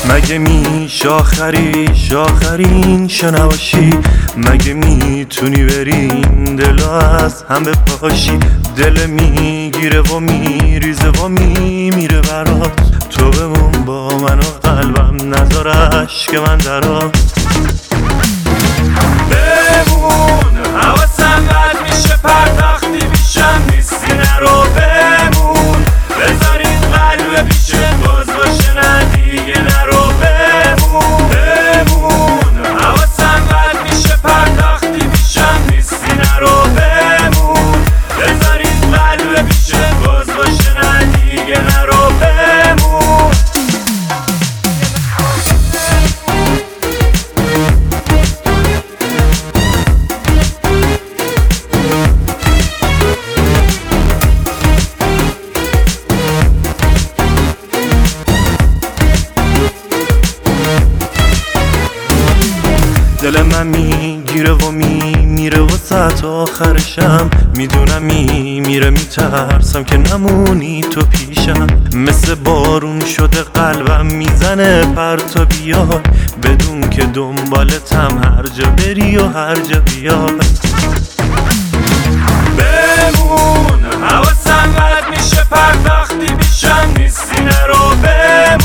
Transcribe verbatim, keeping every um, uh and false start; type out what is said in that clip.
مگه میشه آخریش آخرین شنواشی؟ مگه میتونی برین دلو از هم بپاشی؟ دل میگیره و میریزه و میمیره برات. تو بمون با من و قلبم نذار عشق من درات. بمون حواسم بد میشه پرداختی بیشم نیستی نرو. بمون بذارین قلب بیشه باز باشه نه دیگه نرو. بمون بمون حواسم بد میشه پرداختی بیشم نیستی نرو. بمون بذارین قلب بیشه باز باشه نه دیگه نرو. بمون دل من میگیره و میمیره و ساعت آخرشم میدونم میمیره. میترسم که نمونی تو پیشم. مثل بارون شده قلبم میزنه پرتا بیای بدون که دنبالتم هر جا بری و هر جا بیای. بمون حواسم بد میشه پرداختی بیشم نیستی نرو. بمون